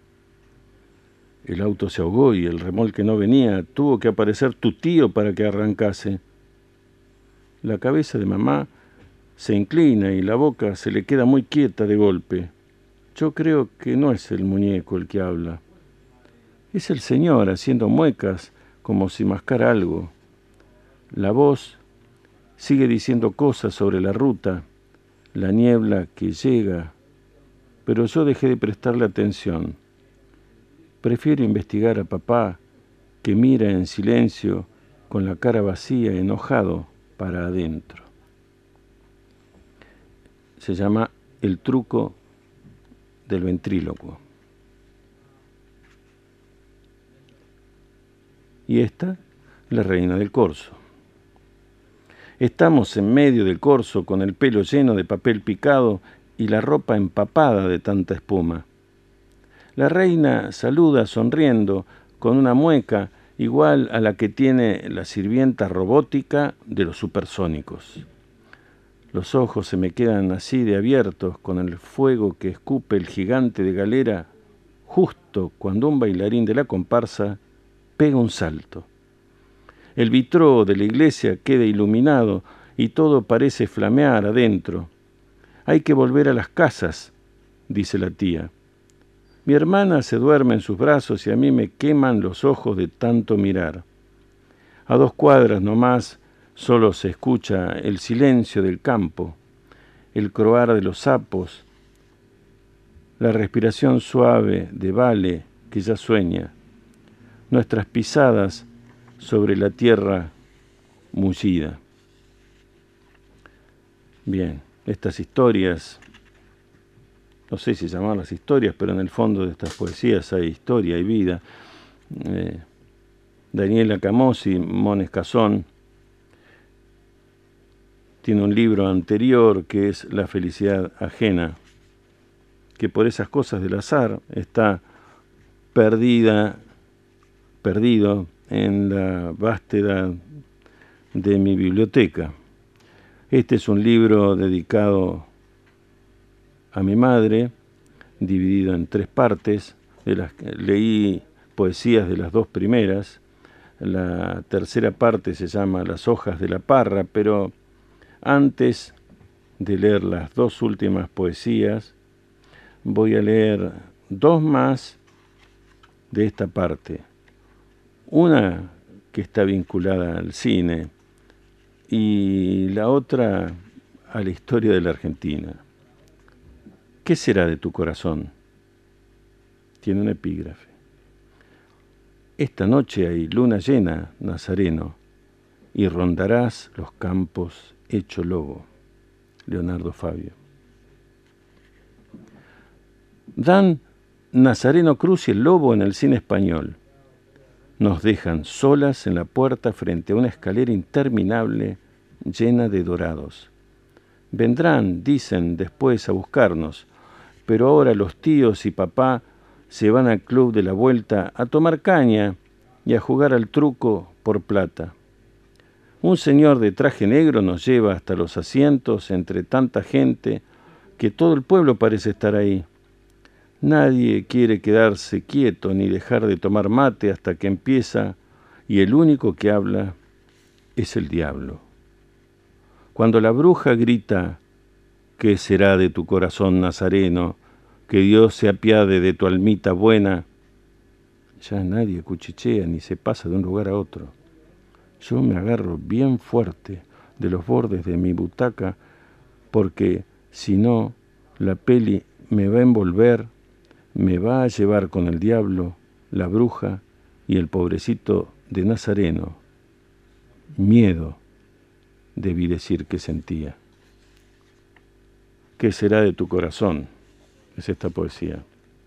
Speaker 2: El auto se ahogó y el remolque no venía. Tuvo que aparecer tu tío para que arrancase. La cabeza de mamá se inclina y la boca se le queda muy quieta de golpe. Yo creo que no es el muñeco el que habla. Es el señor haciendo muecas como si mascara algo. La voz sigue diciendo cosas sobre la ruta, la niebla que llega, pero yo dejé de prestarle atención. Prefiero investigar a papá que mira en silencio con la cara vacía, enojado, para adentro. Se llama El truco del ventrílocuo. Y esta, la reina del corso. Estamos en medio del corso con el pelo lleno de papel picado y la ropa empapada de tanta espuma. La reina saluda sonriendo con una mueca igual a la que tiene la sirvienta robótica de los supersónicos. Los ojos se me quedan así de abiertos con el fuego que escupe el gigante de galera justo cuando un bailarín de la comparsa pega un salto. El vitró de la iglesia queda iluminado y todo parece flamear adentro. Hay que volver a las casas, dice la tía. Mi hermana se duerme en sus brazos y a mí me queman los ojos de tanto mirar. A dos cuadras nomás solo se escucha el silencio del campo, el croar de los sapos, la respiración suave de Vale que ya sueña, nuestras pisadas sobre la tierra mullida. Bien, estas historias, no sé si llamarlas historias, pero en el fondo de estas poesías hay historia y vida. Eh, Daniela Camossi, Mones Casón, tiene un libro anterior que es La felicidad ajena, que por esas cosas del azar está perdida, perdido en la vástedad de mi biblioteca. Este es un libro dedicado a mi madre, dividido en tres partes. De las, leí poesías de las dos primeras. La tercera parte se llama Las hojas de la parra, pero antes de leer las dos últimas poesías, voy a leer dos más de esta parte. Una que está vinculada al cine y la otra a la historia de la Argentina. ¿Qué será de tu corazón? Tiene un epígrafe. Esta noche hay luna llena, Nazareno, y rondarás los campos hecho lobo. Leonardo Fabio. Dan Nazareno Cruz y el Lobo en el cine español. Nos dejan solas en la puerta frente a una escalera interminable llena de dorados. Vendrán, dicen, después a buscarnos, pero ahora los tíos y papá se van al club de la vuelta a tomar caña y a jugar al truco por plata. Un señor de traje negro nos lleva hasta los asientos entre tanta gente que todo el pueblo parece estar ahí. Nadie quiere quedarse quieto ni dejar de tomar mate hasta que empieza y el único que habla es el diablo. Cuando la bruja grita, ¿qué será de tu corazón, Nazareno? Que Dios se apiade de tu almita buena. Ya nadie cuchichea ni se pasa de un lugar a otro. Yo me agarro bien fuerte de los bordes de mi butaca porque si no, la peli me va a envolver, me va a llevar con el diablo, la bruja y el pobrecito de Nazareno. Miedo, debí decir que sentía. ¿Qué será de tu corazón? Es esta poesía.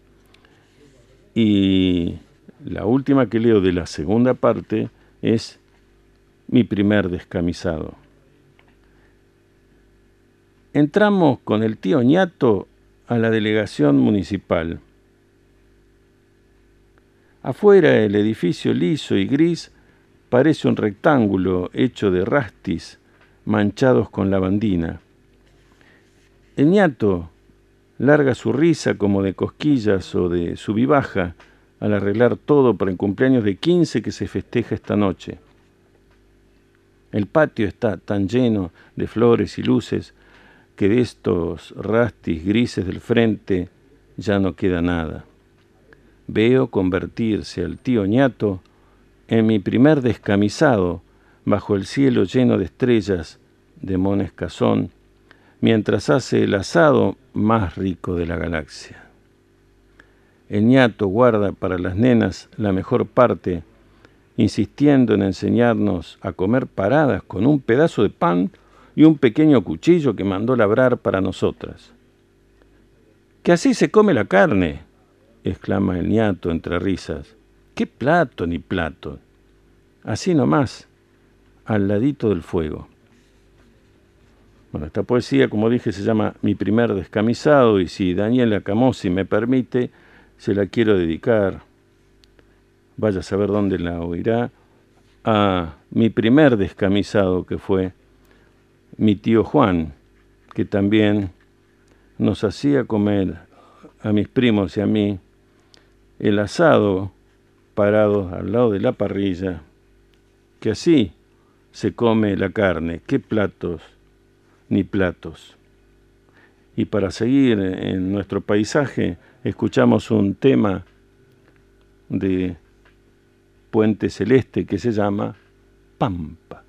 Speaker 2: Y la última que leo de la segunda parte es Mi primer descamisado. Entramos con el tío Ñato a la delegación municipal. Afuera el edificio liso y gris parece un rectángulo hecho de rastis manchados con lavandina. El Ñato larga su risa como de cosquillas o de subibaja al arreglar todo para el cumpleaños de quince que se festeja esta noche. El patio está tan lleno de flores y luces que de estos rastis grises del frente ya no queda nada. Veo convertirse al tío Ñato en mi primer descamisado bajo el cielo lleno de estrellas de Mones Casón, mientras hace el asado más rico de la galaxia. El Ñato guarda para las nenas la mejor parte insistiendo en enseñarnos a comer paradas con un pedazo de pan y un pequeño cuchillo que mandó labrar para nosotras. «¡Que así se come la carne!», exclama el ñato entre risas. «¡Qué plato ni plato! Así nomás, al ladito del fuego». Bueno, esta poesía, como dije, se llama Mi primer descamisado, y si Daniela Camossi me permite, se la quiero dedicar, vaya a saber dónde la oirá, a mi primer descamisado, que fue mi tío Juan, que también nos hacía comer a mis primos y a mí el asado parados al lado de la parrilla, que así se come la carne. ¿Qué platos ni platos? Y para seguir en nuestro paisaje, escuchamos un tema de Puente Celeste que se llama Pampa.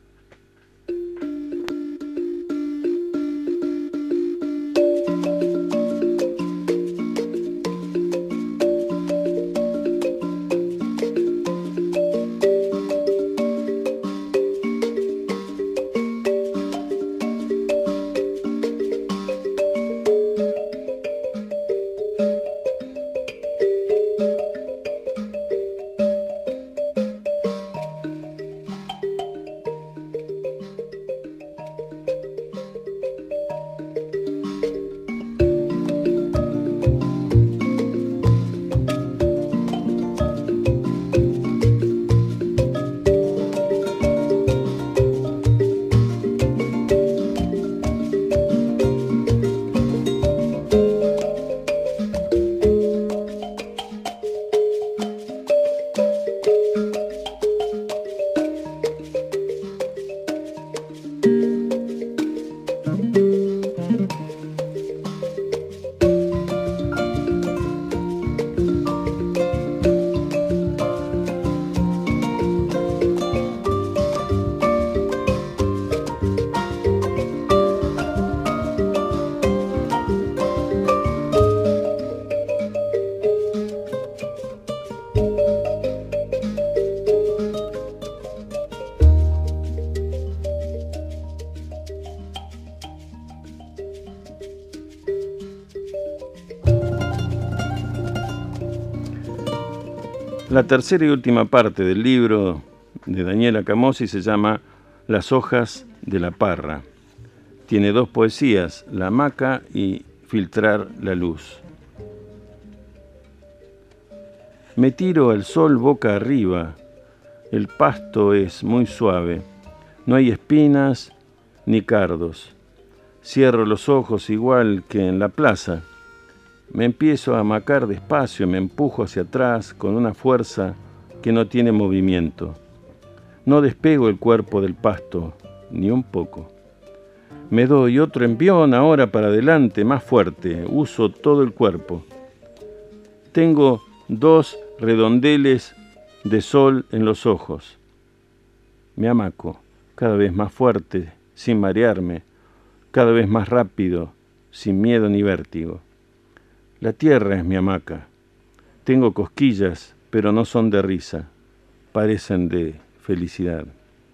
Speaker 2: La tercera y última parte del libro de Daniela Camossi se llama Las hojas de la parra. Tiene dos poesías, La hamaca y Filtrar la luz. Me tiro al sol boca arriba, el pasto es muy suave, no hay espinas ni cardos. Cierro los ojos igual que en la plaza. Me empiezo a hamacar despacio, me empujo hacia atrás con una fuerza que no tiene movimiento. No despego el cuerpo del pasto, ni un poco. Me doy otro envión ahora para adelante, más fuerte, uso todo el cuerpo. Tengo dos redondeles de sol en los ojos. Me hamaco, cada vez más fuerte, sin marearme, cada vez más rápido, sin miedo ni vértigo. La tierra es mi hamaca. Tengo cosquillas, pero no son de risa, parecen de felicidad.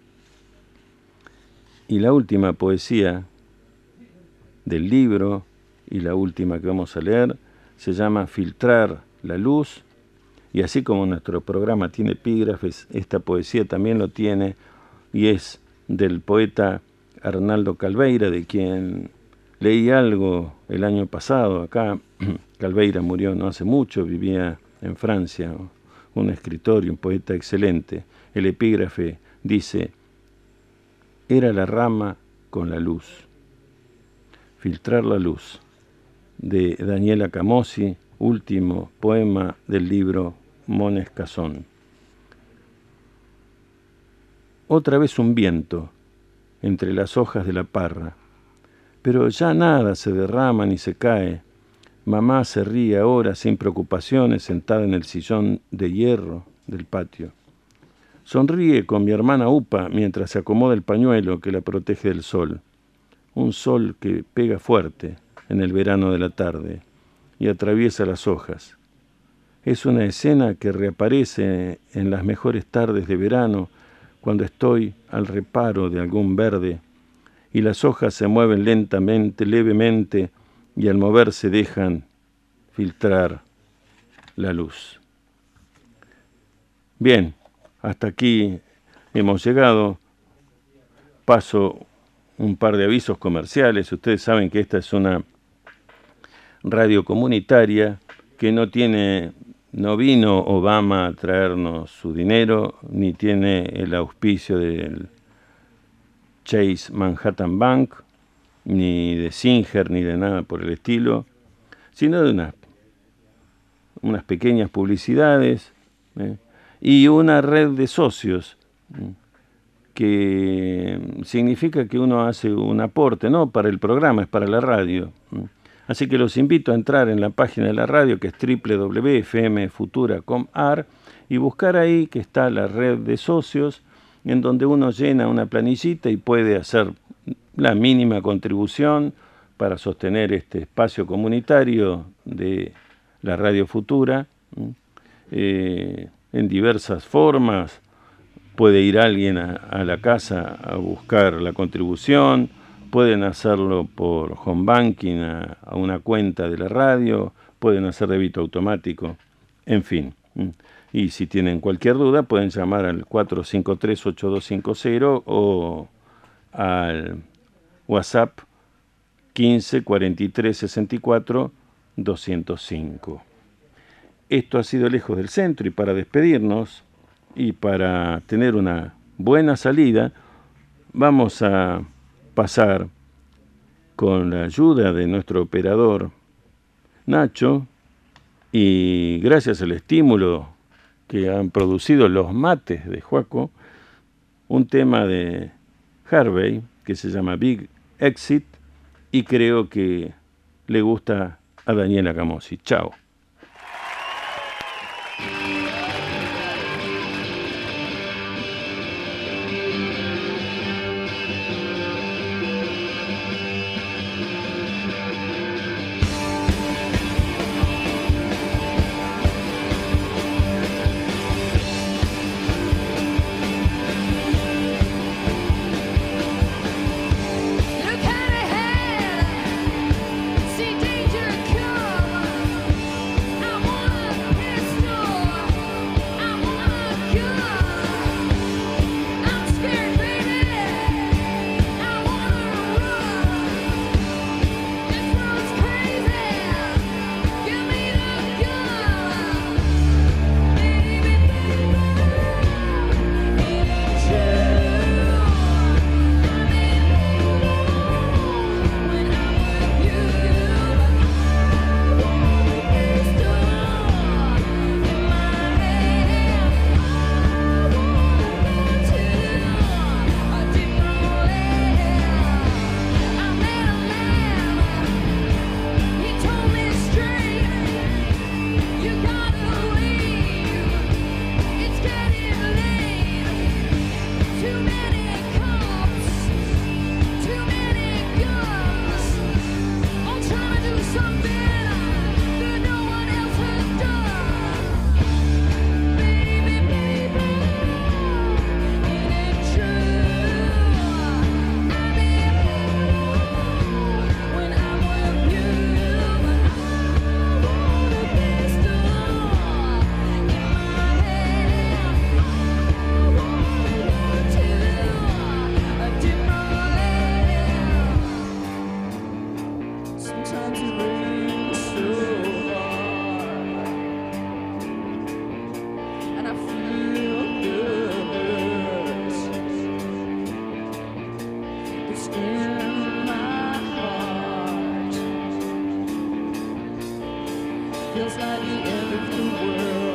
Speaker 2: Y la última poesía del libro, y la última que vamos a leer, se llama Filtrar la luz, y así como nuestro programa tiene epígrafes, esta poesía también lo tiene, y es del poeta Arnaldo Calveira, de quien leí algo el año pasado acá. Calveira murió no hace mucho, vivía en Francia, un escritor y un poeta excelente. El epígrafe dice: era la rama con la luz. Filtrar la luz, de Daniela Camossi, último poema del libro Mones Cazón. Otra vez un viento entre las hojas de la parra, pero ya nada se derrama ni se cae. Mamá se ríe ahora sin preocupaciones sentada en el sillón de hierro del patio. Sonríe con mi hermana Upa mientras se acomoda el pañuelo que la protege del sol. Un sol que pega fuerte en el verano de la tarde y atraviesa las hojas. Es una escena que reaparece en las mejores tardes de verano, cuando estoy al reparo de algún verde, y las hojas se mueven lentamente, levemente, y al moverse dejan filtrar la luz. Bien, hasta aquí hemos llegado. Paso un par de avisos comerciales. Ustedes saben que esta es una radio comunitaria que no tiene, no vino Obama a traernos su dinero, ni tiene el auspicio del Chase Manhattan Bank, ni de Singer, ni de nada por el estilo, sino de unas, unas pequeñas publicidades ¿eh? y una red de socios, ¿eh? que significa que uno hace un aporte, no para el programa, es para la radio. ¿eh? Así que los invito a entrar en la página de la radio, que es doble u doble u doble u punto f m futura punto com punto a r, y buscar ahí que está la red de socios, en donde uno llena una planillita y puede hacer la mínima contribución para sostener este espacio comunitario de la Radio Futura, eh, en diversas formas. Puede ir alguien a, a la casa a buscar la contribución, pueden hacerlo por home banking a, a una cuenta de la radio, pueden hacer débito automático, en fin. Y si tienen cualquier duda pueden llamar al cuatro cinco tres, ocho dos cinco cero o al WhatsApp quince cuarenta y tres sesenta y cuatro doscientos cinco. Esto ha sido Lejos del Centro, y para despedirnos y para tener una buena salida vamos a pasar, con la ayuda de nuestro operador Nacho y gracias al estímulo que han producido los mates de Joaco, un tema de Harvey que se llama Big Exit, y creo que le gusta a Daniela Camossi. Chao.
Speaker 5: Feels like the end of the world.